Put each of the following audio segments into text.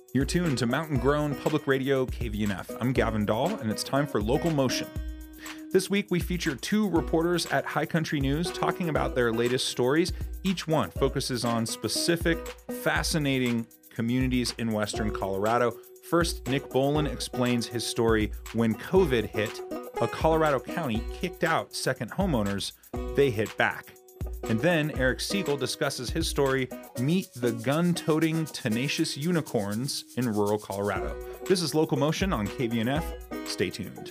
You're tuned to Mountain Grown Public Radio KVNF. I'm Gavin Dahl, and it's time for Local Motion. This week, we feature two reporters at High Country News talking about their latest stories. Each one focuses on specific, fascinating communities in Western Colorado. First, Nick Bolin explains his story when COVID hit. A Colorado county kicked out second homeowners. They hit back. And then Eric Siegel discusses his story, Meet the Gun-Toting Tenacious Unicorns in Rural Colorado. This is Local Motion on KVNF. Stay tuned.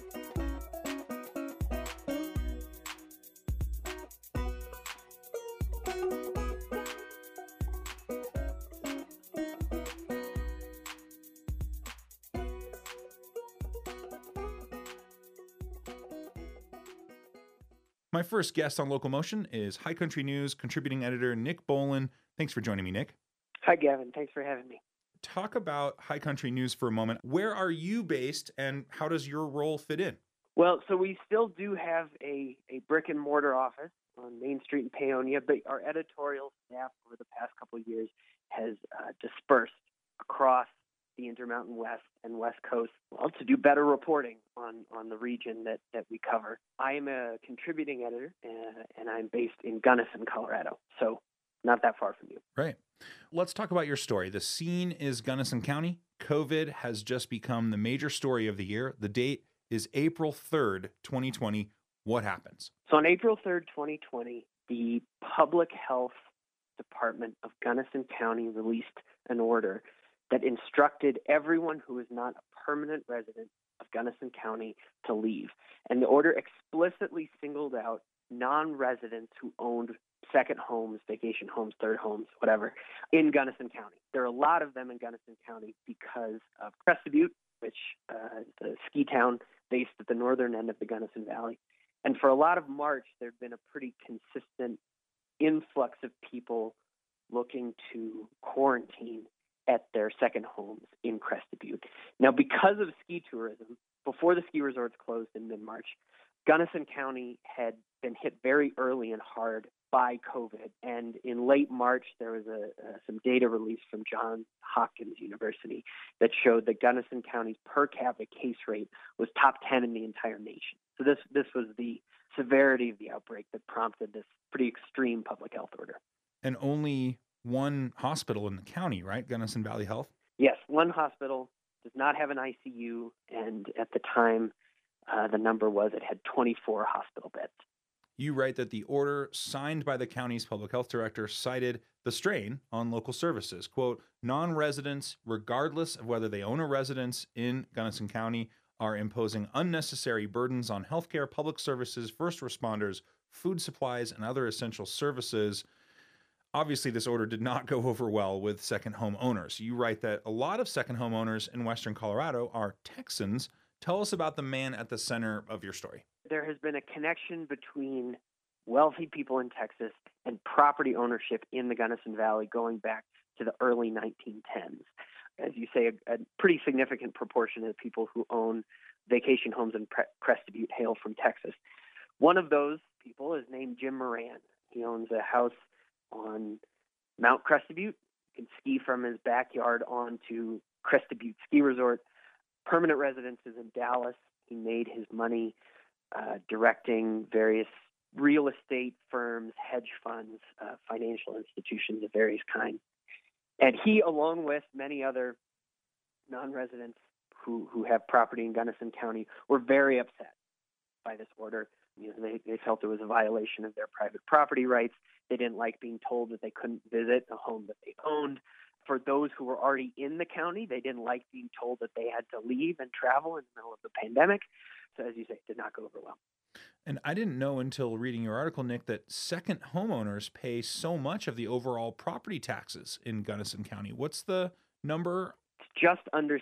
My first guest on Local Motion is High Country News contributing editor Nick Bolin. Thanks for joining me, Nick. Hi, Gavin. Thanks for having me. Talk about High Country News for a moment. Where are you based, and how does your role fit in? Well, so we still do have a brick and mortar office on Main Street in Paonia, but our editorial staff over the past couple of years has dispersed across the Intermountain West and West Coast, well, to do better reporting on the region that we cover. I am a contributing editor, and I'm based in Gunnison, Colorado, so not that far from you. Right. Let's talk about your story. The scene is Gunnison County. COVID has just become the major story of the year. The date is April 3rd, 2020. What happens? So on April 3rd, 2020, the Public Health Department of Gunnison County released an order that instructed everyone who is not a permanent resident of Gunnison County to leave. And the order explicitly singled out non-residents who owned second homes, vacation homes, third homes, whatever, in Gunnison County. There are a lot of them in Gunnison County because of Crested Butte, which is a ski town based at the northern end of the Gunnison Valley. And for a lot of March, there had been a pretty consistent influx of people looking to quarantine at their second homes in Crested Butte. Now, because of ski tourism, before the ski resorts closed in mid-March, Gunnison County had been hit very early and hard by COVID. And in late March, there was some data released from Johns Hopkins University that showed that Gunnison County's per capita case rate was top 10 in the entire nation. So this was the severity of the outbreak that prompted this pretty extreme public health order. And only one hospital in the county, right? Gunnison Valley Health? Yes, one hospital does not have an ICU, and at the time, the number was it had 24 hospital beds. You write that the order signed by the county's public health director cited the strain on local services. Quote, non-residents, regardless of whether they own a residence in Gunnison County, are imposing unnecessary burdens on healthcare, public services, first responders, food supplies, and other essential services. Obviously, this order did not go over well with second home owners. You write that a lot of second home owners in Western Colorado are Texans. Tell us about the man at the center of your story. There has been a connection between wealthy people in Texas and property ownership in the Gunnison Valley going back to the early 1910s. As you say, a pretty significant proportion of the people who own vacation homes in Crested Butte hail from Texas. One of those people is named Jim Moran. He owns a house on Mount Crested Butte. You can ski from his backyard onto Crested Butte Ski Resort. Permanent residence is in Dallas. He made his money directing various real estate firms, hedge funds, financial institutions of various kinds. And he, along with many other non-residents who have property in Gunnison County, were very upset by this order. You know, they felt it was a violation of their private property rights. They didn't like being told that they couldn't visit a home that they owned. For those who were already in the county, they didn't like being told that they had to leave and travel in the middle of the pandemic. So, as you say, it did not go over well. And I didn't know until reading your article, Nick, that second homeowners pay so much of the overall property taxes in Gunnison County. What's the number? It's just under 60%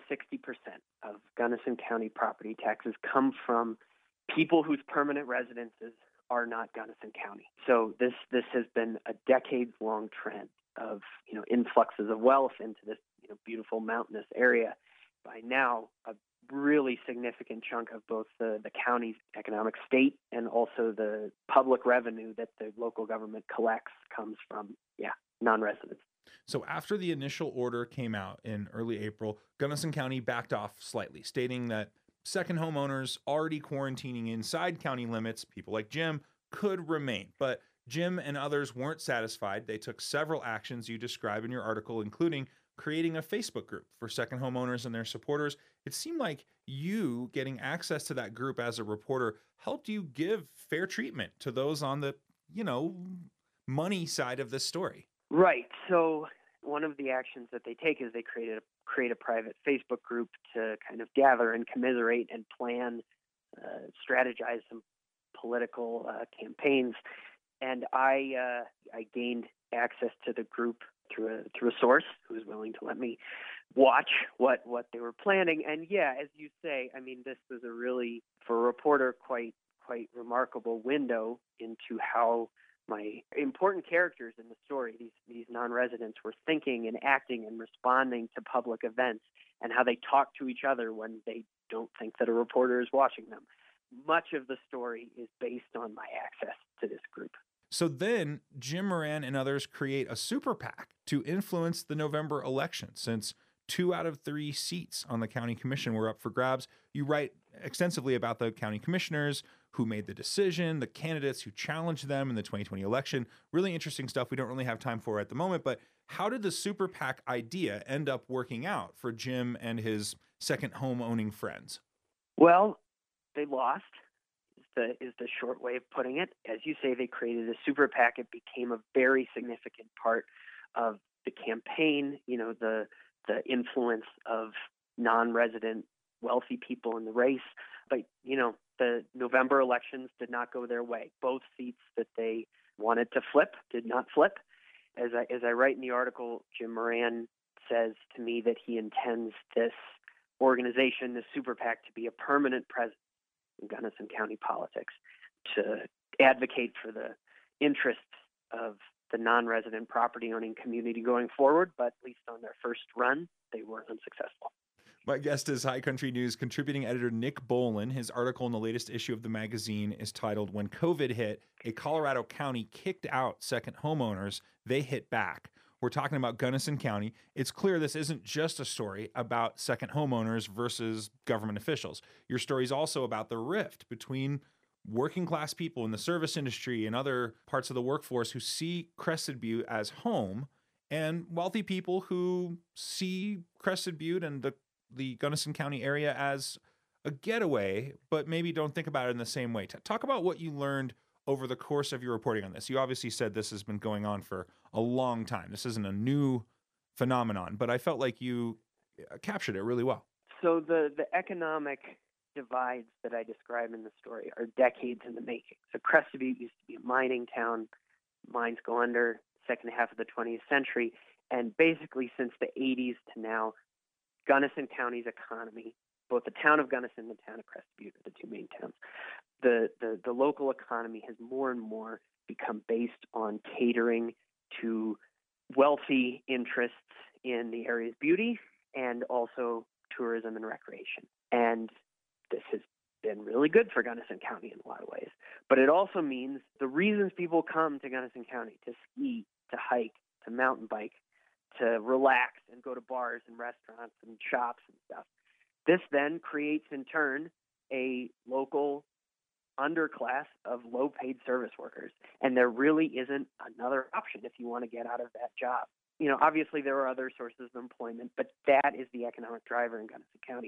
of Gunnison County property taxes come from people whose permanent residences are not Gunnison County. So this has been a decades-long trend of influxes of wealth into this beautiful mountainous area. By now, a really significant chunk of both the county's economic state and also the public revenue that the local government collects comes from non-residents. So after the initial order came out in early April, Gunnison County backed off slightly, stating that second homeowners already quarantining inside county limits, people like Jim, could remain. But Jim and others weren't satisfied. They took several actions you describe in your article, including creating a Facebook group for second homeowners and their supporters. It seemed like you getting access to that group as a reporter helped you give fair treatment to those on the, money side of this story. Right. So one of the actions that they take is they create a private Facebook group to kind of gather and commiserate and plan, strategize some political campaigns. And I gained access to the group through a source who was willing to let me watch what they were planning. And yeah, as you say, I mean, this was a really, for a reporter, quite remarkable window into how my important characters in the story, these non-residents, were thinking and acting and responding to public events, and how they talk to each other when they don't think that a reporter is watching them. Much of the story is based on my access to this group. So then Jim Moran and others create a super PAC to influence the November election. Since 2 out of 3 seats on the county commission were up for grabs, you write extensively about the county commissioners who made the decision, the candidates who challenged them in the 2020 election. Really interesting stuff we don't really have time for at the moment, but how did the super PAC idea end up working out for Jim and his second home owning friends? Well, they lost, is the short way of putting it. As you say, they created a super PAC. It became a very significant part of the campaign, the influence of non-resident wealthy people in the race. But, the November elections did not go their way. Both seats that they wanted to flip did not flip. As I write in the article, Jim Moran says to me that he intends this organization, the super PAC, to be a permanent presence in Gunnison County politics, to advocate for the interests of the non-resident property-owning community going forward, but at least on their first run, they were unsuccessful. My guest is High Country News contributing editor Nick Bolin. His article in the latest issue of the magazine is titled, "When COVID Hit, a Colorado County Kicked Out Second Homeowners, They Hit Back." We're talking about Gunnison County. It's clear this isn't just a story about second homeowners versus government officials. Your story is also about the rift between working class people in the service industry and other parts of the workforce who see Crested Butte as home, and wealthy people who see Crested Butte and the Gunnison County area as a getaway, but maybe don't think about it in the same way. Talk about what you learned over the course of your reporting on this. You obviously said this has been going on for a long time. This isn't a new phenomenon, but I felt like you captured it really well. So the economic divides that I describe in the story are decades in the making. So Crested Butte used to be a mining town. Mines go under second half of the 20th century. And basically since the 80s to now, Gunnison County's economy, both the town of Gunnison and the town of Crested Butte are the two main towns. The local economy has more and more become based on catering to wealthy interests in the area's beauty and also tourism and recreation. And this has been really good for Gunnison County in a lot of ways. But it also means the reasons people come to Gunnison County to ski, to hike, to mountain bike, to relax and go to bars and restaurants and shops and stuff. This then creates, in turn, a local underclass of low-paid service workers. And there really isn't another option if you want to get out of that job. Obviously there are other sources of employment, but that is the economic driver in Gunnison County.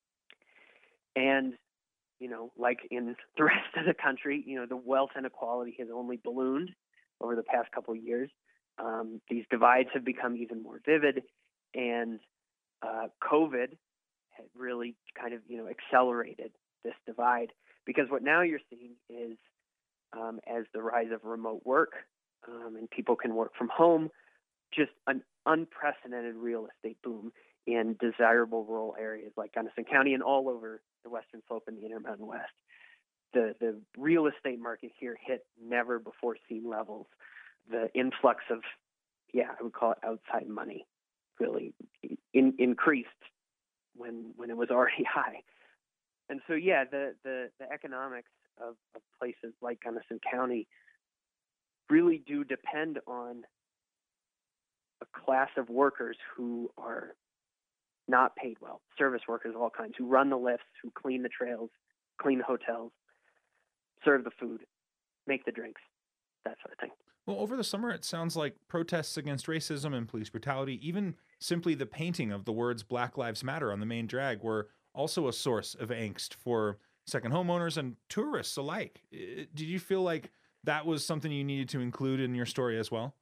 And, like in the rest of the country, the wealth inequality has only ballooned over the past couple of years. These divides have become even more vivid, and COVID had really kind of, accelerated this divide, because what now you're seeing is, as the rise of remote work and people can work from home, just an unprecedented real estate boom in desirable rural areas like Gunnison County and all over the Western Slope and the Intermountain West. The real estate market here hit never before seen levels. The influx of, I would call it outside money, really increased when it was already high. And so, the economics of places like Gunnison County really do depend on a a class of workers who are not paid well, service workers of all kinds, who run the lifts, who clean the trails, clean the hotels, serve the food, make the drinks, that sort of thing. Well, over the summer, it sounds like protests against racism and police brutality, even simply the painting of the words Black Lives Matter on the main drag, were also a source of angst for second homeowners and tourists alike. Did you feel like that was something you needed to include in your story as well?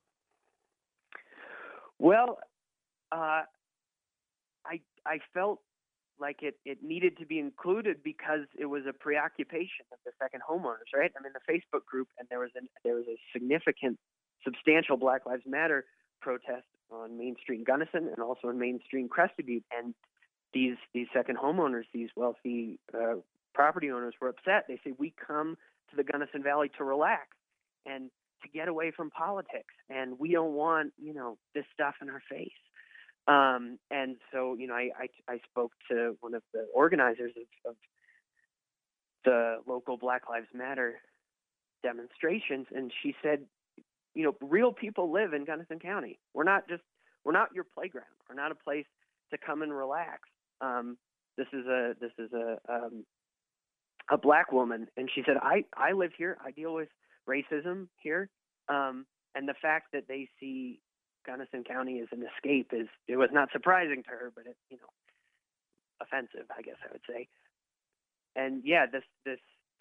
Well, I felt like it needed to be included because it was a preoccupation of the second homeowners, right? I'm in the Facebook group, and there was a significant, substantial Black Lives Matter protest on Main Street in Gunnison and also on Main Street in Crested Butte. And these second homeowners, these wealthy property owners, were upset. They say, we come to the Gunnison Valley to relax and to get away from politics, and we don't want this stuff in our face. And so, I spoke to one of the organizers of the local Black Lives Matter demonstrations, and she said, real people live in Gunnison County. We're not your playground. We're not a place to come and relax. This is a Black woman, and she said, I live here. I deal with racism here, and the fact that they see Gunnison County as an escape it was not surprising to her, but offensive, I guess I would say. And yeah, this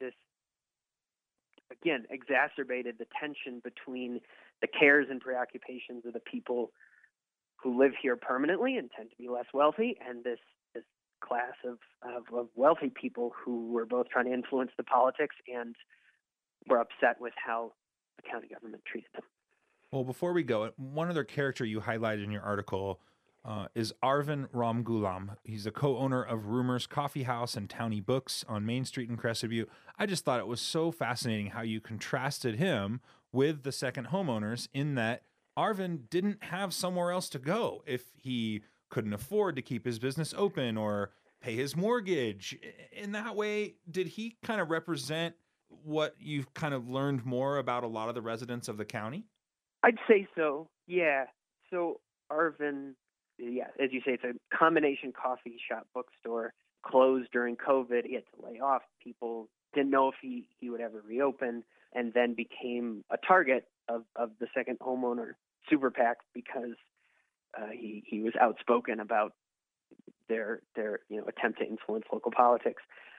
again exacerbated the tension between the cares and preoccupations of the people who live here permanently and tend to be less wealthy, and this class of wealthy people who were both trying to influence the politics and were upset with how the county government treated them. Well, before we go, one other character you highlighted in your article is Arvin Ramgoolam. He's a co-owner of Rumors Coffee House and Townie Books on Main Street in Crested Butte. I just thought it was so fascinating how you contrasted him with the second homeowners, in that Arvin didn't have somewhere else to go if he couldn't afford to keep his business open or pay his mortgage. In that way, did he kind of represent what you've kind of learned more about a lot of the residents of the county? I'd say so, yeah. So Arvin, yeah, as you say, it's a combination coffee shop bookstore, closed during COVID. He had to lay off people, didn't know if he would ever reopen, and then became a target of the second homeowner super PAC because he was outspoken about their attempt to influence local politics.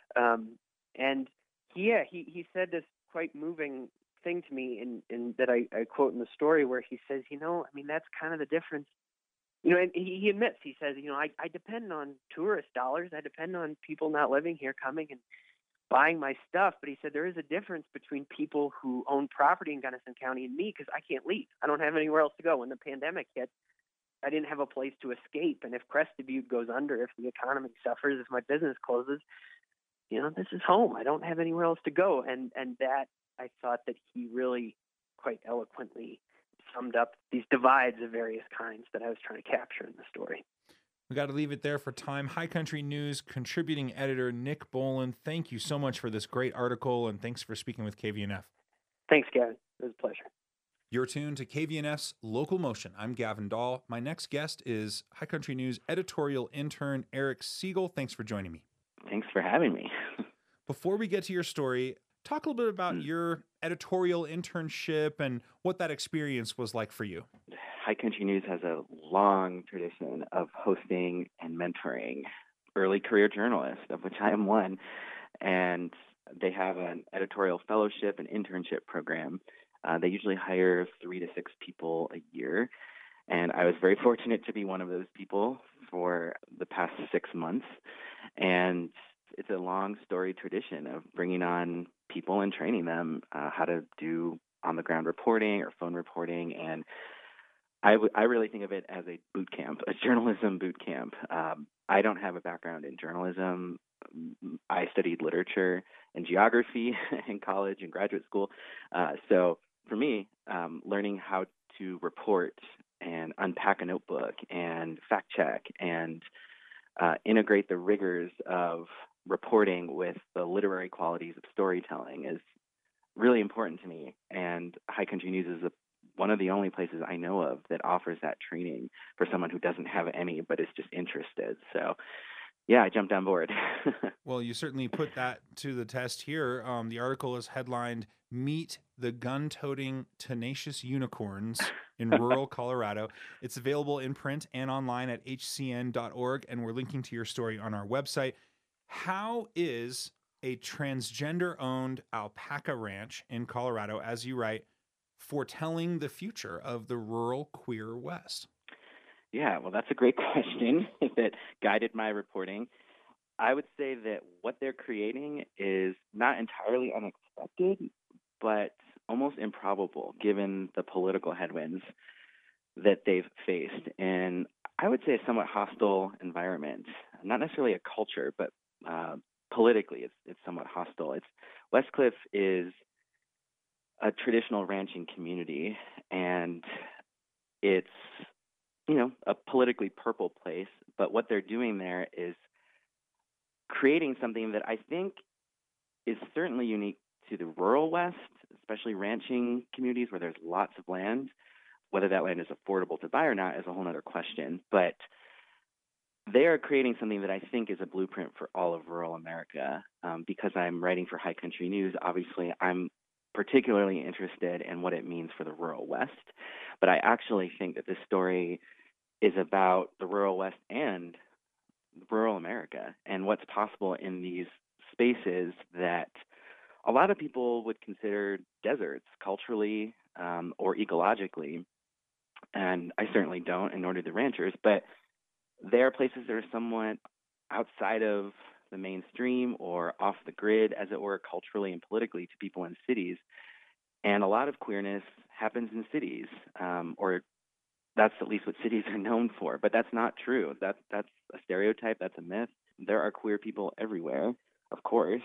And yeah, he said this quite moving thing to me in that I quote in the story, where he says, that's kind of the difference. And he admits, he says, I depend on tourist dollars. I depend on people not living here coming and buying my stuff. But he said there is a difference between people who own property in Gunnison County and me, because I can't leave. I don't have anywhere else to go. When the pandemic hit, I didn't have a place to escape. And if Crested Butte goes under, if the economy suffers, if my business closes, this is home. I don't have anywhere else to go. And that, I thought that he really quite eloquently summed up these divides of various kinds that I was trying to capture in the story. We got to leave it there for time. High Country News contributing editor Nick Boland, thank you so much for this great article, and thanks for speaking with KVNF. Thanks, Gavin. It was a pleasure. You're tuned to KVNF's Local Motion. I'm Gavin Dahl. My next guest is High Country News editorial intern Eric Siegel. Thanks for joining me. Thanks for having me. Before we get to your story, talk a little bit about your editorial internship and what that experience was like for you. High Country News has a long tradition of hosting and mentoring early career journalists, of which I am one. And they have an editorial fellowship and internship program. They usually hire 3 to 6 people a year. And I was very fortunate to be one of those people for the past 6 months. And it's a long story tradition of bringing on people and training them how to do on-the-ground reporting or phone reporting. And I really think of it as a boot camp, a journalism boot camp. I don't have a background in journalism. I studied literature and geography in college and graduate school. So for me, learning how to report and unpack a notebook and fact check and integrate the rigors of reporting with the literary qualities of storytelling is really important to me. And High Country News is a one of the only places I know of that offers that training for someone who doesn't have any but is just interested. So, yeah, I jumped on board. Well, you certainly put that to the test here. The article is headlined "Meet the Gun-Toting Tenacious Unicorns in Rural Colorado." It's available in print and online at hcn.org, and we're linking to your story on our website. How is a transgender-owned alpaca ranch in Colorado, as you write, foretelling the future of the rural queer West? Yeah, well, that's a great question that guided my reporting. I would say that what they're creating is not entirely unexpected, but almost improbable given the political headwinds that they've faced. And I would say a somewhat hostile environment, not necessarily a culture, but politically, it's somewhat hostile. Westcliff is a traditional ranching community, and it's a politically purple place, but what they're doing there is creating something that I think is certainly unique to the rural West, especially ranching communities where there's lots of land. Whether that land is affordable to buy or not is a whole other question, but they are creating something that I think is a blueprint for all of rural America. Because I'm writing for High Country News, obviously I'm particularly interested in what it means for the rural West, but I actually think that this story is about the rural West and rural America and what's possible in these spaces that a lot of people would consider deserts culturally or ecologically. And I certainly don't, and nor do the ranchers, but there are places that are somewhat outside of the mainstream or off the grid, as it were, culturally and politically to people in cities. And a lot of queerness happens in cities, or that's at least what cities are known for. But that's not true. That's a stereotype. That's a myth. There are queer people everywhere, of course.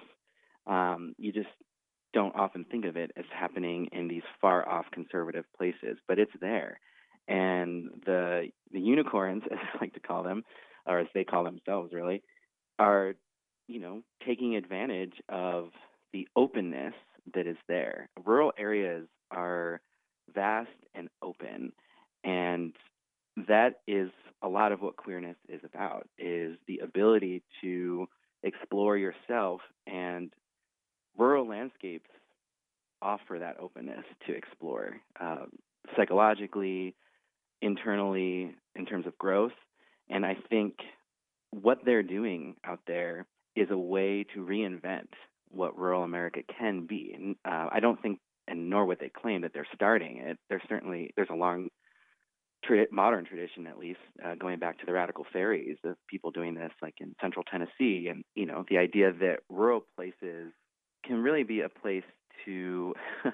You just don't often think of it as happening in these far-off conservative places, but it's there. And the unicorns, as I like to call them, or as they call themselves really, are, taking advantage of the openness that is there. Rural areas are vast and open, and that is a lot of what queerness is about, is the ability to explore yourself, and rural landscapes offer that openness to explore psychologically, internally, in terms of growth. And I think what they're doing out there is a way to reinvent what rural America can be. And I don't think, and nor would they claim, that they're starting it. There's a long modern tradition, at least, going back to the Radical Fairies, of people doing this, like in central Tennessee. And, the idea that rural places can really be a place to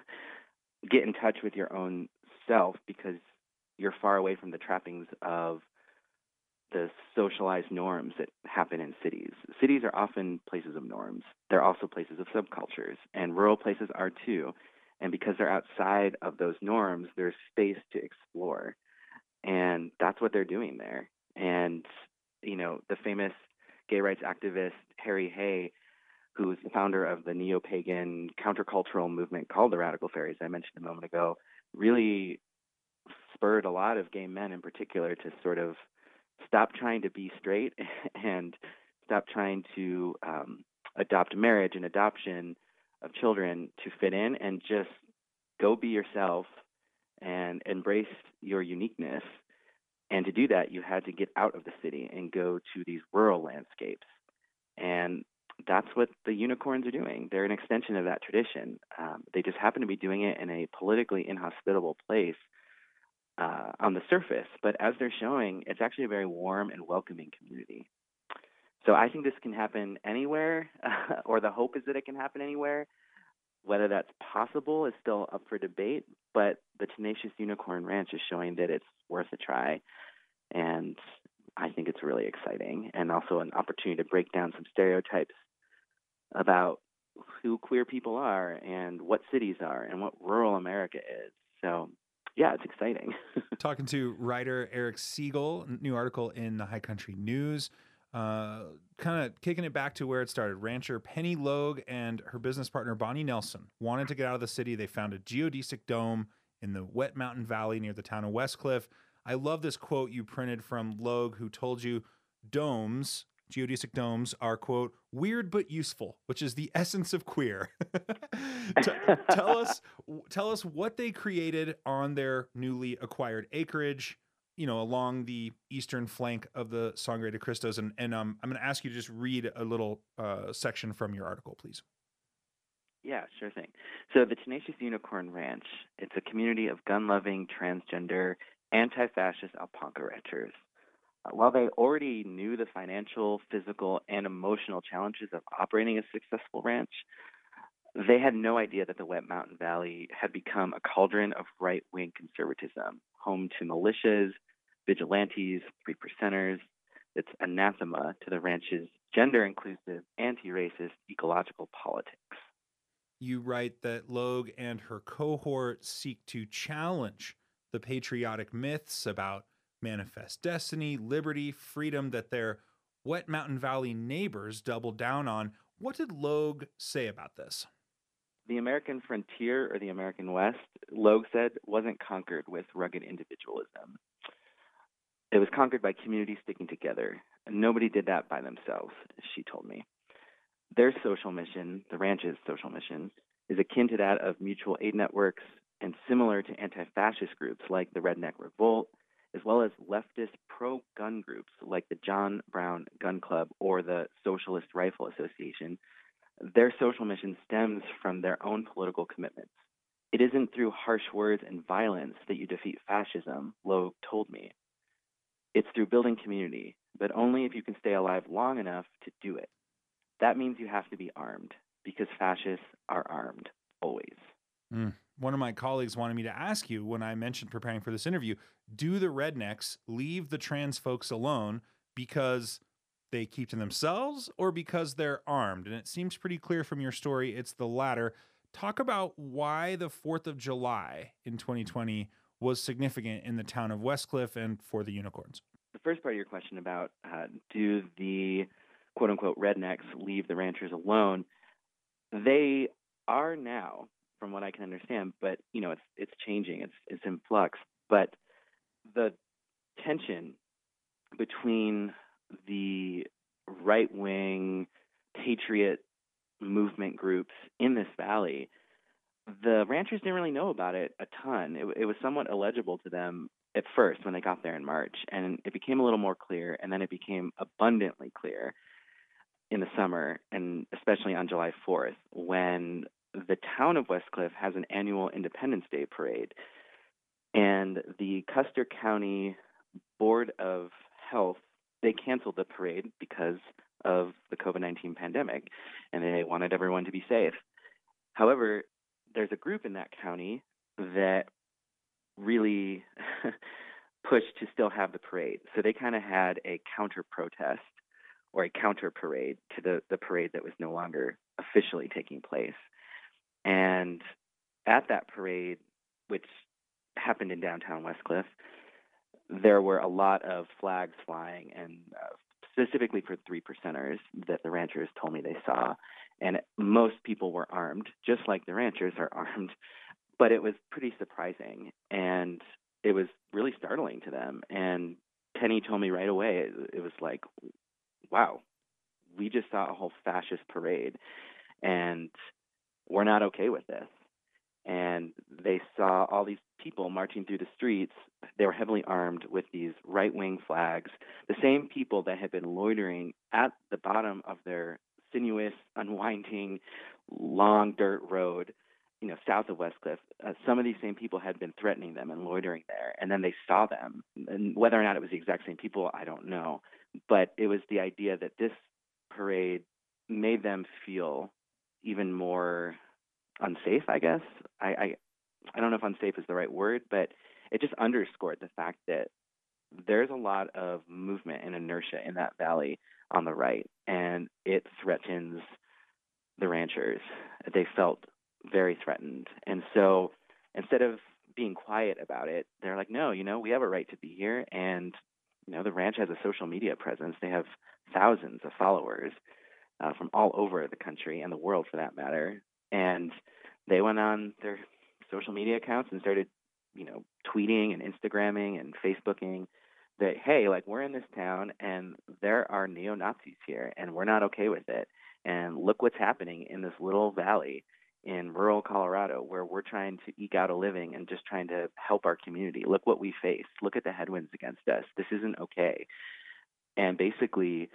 get in touch with your own self because you're far away from the trappings of the socialized norms that happen in cities. Cities are often places of norms. They're also places of subcultures, and rural places are too. And because they're outside of those norms, there's space to explore. And that's what they're doing there. And, the famous gay rights activist Harry Hay, who's the founder of the neo-pagan countercultural movement called the Radical Fairies, I mentioned a moment ago, really spurred a lot of gay men in particular to sort of stop trying to be straight and stop trying to adopt marriage and adoption of children to fit in, and just go be yourself and embrace your uniqueness. And to do that, you had to get out of the city and go to these rural landscapes. And that's what the unicorns are doing. They're an extension of that tradition. They just happen to be doing it in a politically inhospitable place on the surface. But as they're showing, it's actually a very warm and welcoming community. So I think this can happen anywhere, or the hope is that it can happen anywhere. Whether that's possible is still up for debate, but the Tenacious Unicorn Ranch is showing that it's worth a try. And I think it's really exciting, and also an opportunity to break down some stereotypes about who queer people are and what cities are and what rural America is. So, yeah, it's exciting. Talking to writer Eric Siegel, new article in the High Country News. Kind of kicking it back to where it started. Rancher Penny Logue and her business partner Bonnie Nelson wanted to get out of the city. They found a geodesic dome in the Wet Mountain Valley near the town of Westcliff. I love this quote you printed from Logue, who told you domes, geodesic domes, are, quote, weird but useful, which is the essence of queer. Tell us what they created on their newly acquired acreage, along the eastern flank of the Sangre de Cristos. And I'm going to ask you to just read a little section from your article, please. Yeah, sure thing. So the Tenacious Unicorn Ranch, it's a community of gun-loving, transgender, anti-fascist alpaca ranchers. While they already knew the financial, physical, and emotional challenges of operating a successful ranch, they had no idea that the Wet Mountain Valley had become a cauldron of right-wing conservatism, home to militias, vigilantes, 3%ers. It's anathema to the ranch's gender-inclusive, anti-racist, ecological politics. You write that Logue and her cohort seek to challenge the patriotic myths about manifest destiny, liberty, freedom that their Wet Mountain Valley neighbors doubled down on. What did Logue say about this? The American frontier, or the American West, Logue said, wasn't conquered with rugged individualism. It was conquered by communities sticking together, and nobody did that by themselves, she told me. Their social mission, the ranch's social mission, is akin to that of mutual aid networks and similar to anti-fascist groups like the Redneck Revolt, as well as leftist pro-gun groups like the John Brown Gun Club or the Socialist Rifle Association. Their social mission stems from their own political commitments. It isn't through harsh words and violence that you defeat fascism, Logue told me. It's through building community, but only if you can stay alive long enough to do it. That means you have to be armed, because fascists are armed, always. One of my colleagues wanted me to ask you, when I mentioned preparing for this interview, do the rednecks leave the trans folks alone because they keep to themselves or because they're armed? And it seems pretty clear from your story it's the latter. Talk about why the 4th of July in 2020 was significant in the town of Westcliff and for the unicorns. The first part of your question about do the quote-unquote rednecks leave the ranchers alone, they are now, from what I can understand, but it's changing, it's in flux. But the tension between the right-wing patriot movement groups in this valley, the ranchers didn't really know about it a ton. It was somewhat illegible to them at first when they got there in March, and it became a little more clear, and then it became abundantly clear in the summer, and especially on July 4th, when the town of Westcliff has an annual Independence Day parade. And the Custer County Board of Health, they canceled the parade because of the COVID-19 pandemic, and they wanted everyone to be safe. However, there's a group in that county that really pushed to still have the parade. So they kind of had a counter-protest or a counter-parade to the parade that was no longer officially taking place. And at that parade, which happened in downtown Westcliff, there were a lot of flags flying, and specifically for 3%ers that the ranchers told me they saw. And most people were armed, just like the ranchers are armed. But it was pretty surprising, and it was really startling to them. And Penny told me right away, it was like, wow, we just saw a whole fascist parade, and we're not okay with this. And they saw all these people marching through the streets. They were heavily armed with these right-wing flags, the same people that had been loitering at the bottom of their sinuous, unwinding, long dirt road, south of Westcliff. Some of these same people had been threatening them and loitering there, and then they saw them. And whether or not it was the exact same people, I don't know. But it was the idea that this parade made them feel even more unsafe, I guess. I don't know if unsafe is the right word, but it just underscored the fact that there's a lot of movement and inertia in that valley on the right, and it threatens the ranchers. They felt very threatened. And so instead of being quiet about it, they're like, no, we have a right to be here. And, the ranch has a social media presence. They have thousands of followers from all over the country and the world for that matter. And they went on their social media accounts and started tweeting and Instagramming and Facebooking that, hey, like, we're in this town and there are neo-Nazis here and we're not okay with it. And look what's happening in this little valley in rural Colorado where we're trying to eke out a living and just trying to help our community. Look what we face. Look at the headwinds against us. This isn't okay. And basically,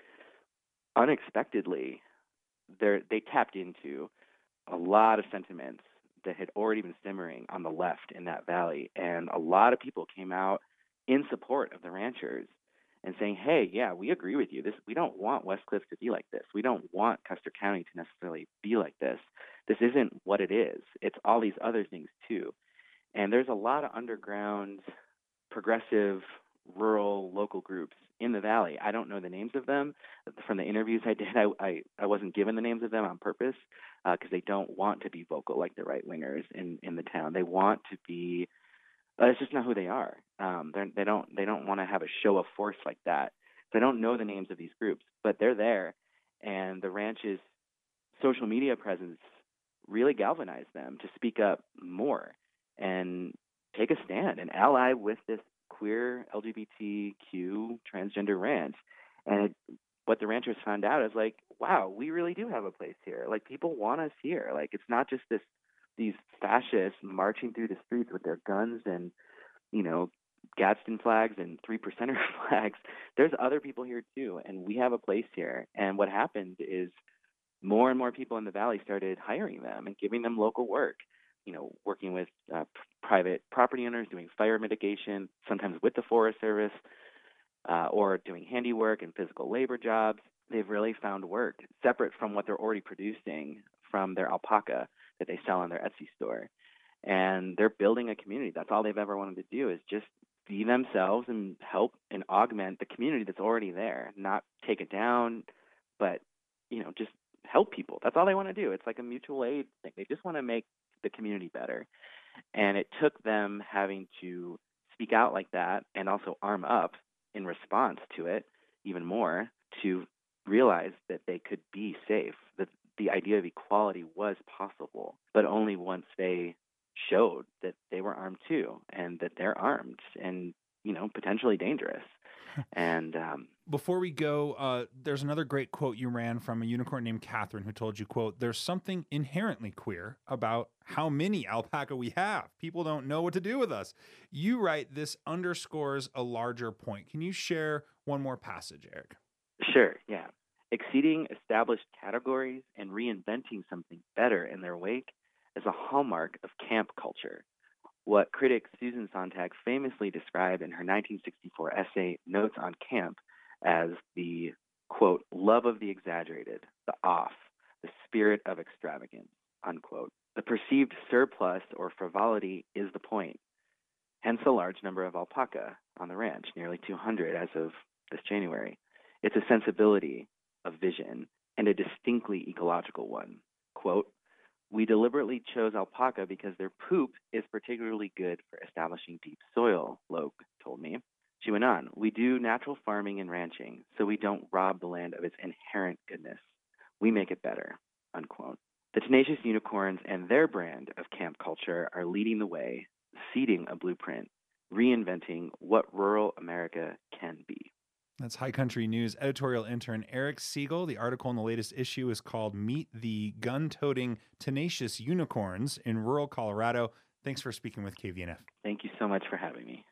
unexpectedly, they tapped into a lot of sentiments that had already been simmering on the left in that valley. And a lot of people came out in support of the ranchers and saying, hey, yeah, we agree with you. We don't want Westcliff to be like this. We don't want Custer County to necessarily be like this. This isn't what it is. It's all these other things too. And there's a lot of underground, progressive, rural, local groups in the valley. I don't know the names of them. From the interviews I did, I wasn't given the names of them on purpose because they don't want to be vocal like the right-wingers in the town. They want to be it's just not who they are. They don't want to have a show of force like that. So I don't know the names of these groups, but they're there, and the ranch's social media presence really galvanized them to speak up more and take a stand and ally with this queer LGBTQ transgender ranch. And what the ranchers found out is like, wow, we really do have a place here. Like, people want us here. Like, it's not just these fascists marching through the streets with their guns and, Gadsden flags and 3%er flags. There's other people here too, and we have a place here. And what happened is more and more people in the valley started hiring them and giving them local work, working with private property owners, doing fire mitigation, sometimes with the Forest Service, or doing handiwork and physical labor jobs. They've really found work separate from what they're already producing from their alpaca that they sell in their Etsy store. And they're building a community. That's all they've ever wanted to do, is just be themselves and help and augment the community that's already there, not take it down, but, just help people. That's all they want to do. It's like a mutual aid thing. They just want to make the community better. And it took them having to speak out like that and also arm up in response to it even more to realize that they could be safe, that the idea of equality was possible, but only once they showed that they were armed too, and that they're armed and, potentially dangerous. And before we go, there's another great quote you ran from a unicorn named Catherine who told you, quote, "There's something inherently queer about how many alpaca we have. People don't know what to do with us." You write, this underscores a larger point. Can you share one more passage, Eric? Sure, yeah. Exceeding established categories and reinventing something better in their wake is a hallmark of camp culture. What critic Susan Sontag famously described in her 1964 essay, Notes on Camp, as the, quote, love of the exaggerated, the off, the spirit of extravagance, unquote. The perceived surplus or frivolity is the point. Hence the large number of alpaca on the ranch, nearly 200 as of this January. It's a sensibility of vision and a distinctly ecological one. Quote, "We deliberately chose alpaca because their poop is particularly good for establishing deep soil," Logue told me. She went on, "We do natural farming and ranching, so we don't rob the land of its inherent goodness. We make it better," unquote. The Tenacious Unicorns and their brand of camp culture are leading the way, seeding a blueprint, reinventing what rural America can be. That's High Country News editorial intern Eric Siegel. The article in the latest issue is called "Meet the Gun-Toting Tenacious Unicorns in Rural Colorado." Thanks for speaking with KVNF. Thank you so much for having me.